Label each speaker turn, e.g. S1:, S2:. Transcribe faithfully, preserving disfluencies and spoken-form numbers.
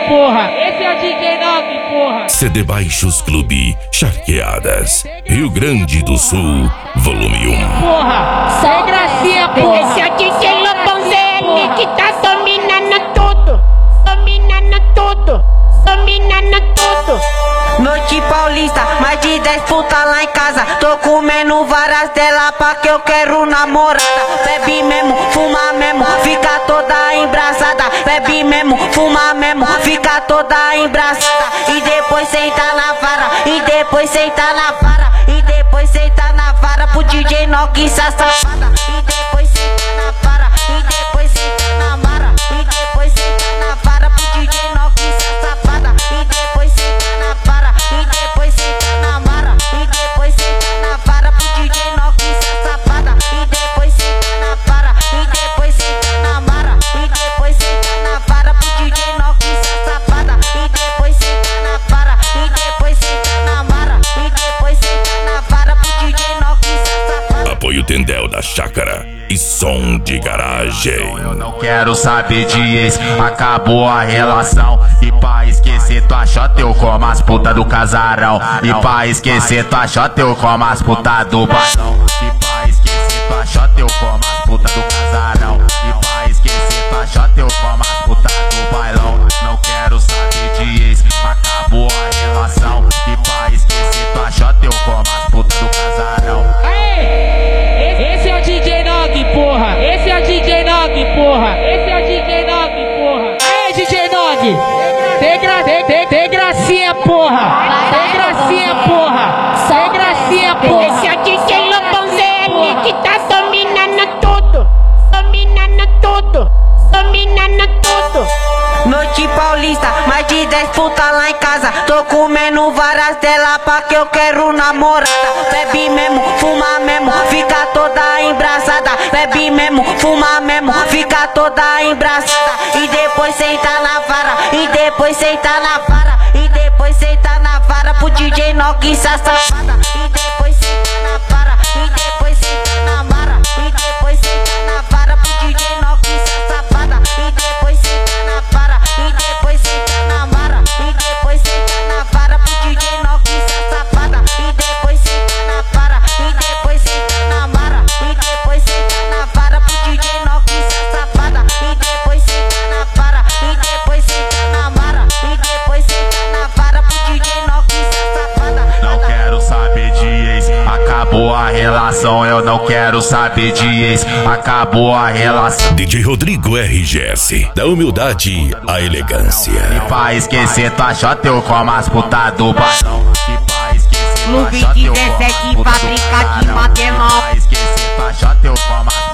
S1: porra. Esse é o D J Nog, porra.
S2: C D Baixos Clube Charqueadas, Rio Grande do Sul, volume um.
S1: Porra, sem gracinha, porra.
S3: Esse é o D J Lobãozinho que tá dominando tudo, dominando tudo, dominando tudo. Noite paulista, mais de dez puta lá em casa. Tô comendo várias delas pra que eu quero namorada. Bebe mesmo, fuma mesmo, fica toda embraçada. Bebe mesmo, fuma mesmo, fica toda embraçada. E depois senta na vara, e depois senta na vara, e depois senta na vara pro D J Nog essa safada. E depois senta na vara, e depois senta na vara, e depois senta na vara pro D J Nog essa safada. E depois senta na vara, e depois senta na vara, e depois senta na vara pro D J Nog essa safada. E depois senta na vara, e depois senta na vara, e depois senta na vara pro D J Nog essa safada. E depois senta na vara, e depois senta na vara, e depois senta na vara pro D J Nog essa safada.
S2: Apoio Tendel da Chácara e som de garagem.
S4: Eu não quero saber de ex, acabou a relação. E pra esquecer tua xota eu como as putas do casarão. E pra esquecer tua xota eu como as putas do bailão. E pra esquecer tua xota eu como as putas do casarão. E pra esquecer tua xota eu como as putas do bailão. Não quero saber de ex, acabou a relação. E pra esquecer tua xota eu como as putas do casarão.
S1: Aê! Esse é o D J Nog, porra. Esse é o D J Nog, porra. Esse é o D J Nog, porra. Aê, D J Nog. Tem, gra tem, tem, tem gracinha, porra. Tem gracinha, porra. Tem gracinha, porra.
S3: Esse é o D J Lobãozinho que tá dominando tudo, dominando tudo, dominando tudo. Noite paulista, mais de dez puta lá em casa. Tô comendo várias delas pra que eu quero namorada. Bebe mesmo, fuma mesmo, fica toda embraçada. Bebe mesmo, fuma mesmo, fica toda embraçada. E depois senta na vara, e depois senta na vara, e depois senta na vara pro D J Nog essa safada. E depois senta na vara, e depois senta na vara, e depois senta na vara pro D J Nog essa safada. E depois senta na vara, e depois senta na vara, e depois senta na vara pro D J Nog essa safada. E depois senta na vara, e depois senta na vara, e depois senta na vara pro D J Nog essa safada. E depois senta na vara, e depois senta na vara, e depois senta na vara pro D J Nog essa safada.
S4: Não quero saber de ex, acabou a relação. Eu não quero saber de ex, acabou a relação.
S2: D J Rodrigo R G S, da humildade à elegância.
S4: E pra esquecer tua xota eu como as putas do bailão. E pra esquecer tua
S3: Clube
S4: xota eu como as
S3: dezessete,
S4: putas do
S3: fábrica de
S4: casarão.
S3: material.
S4: E pra esquecer tua xota eu como as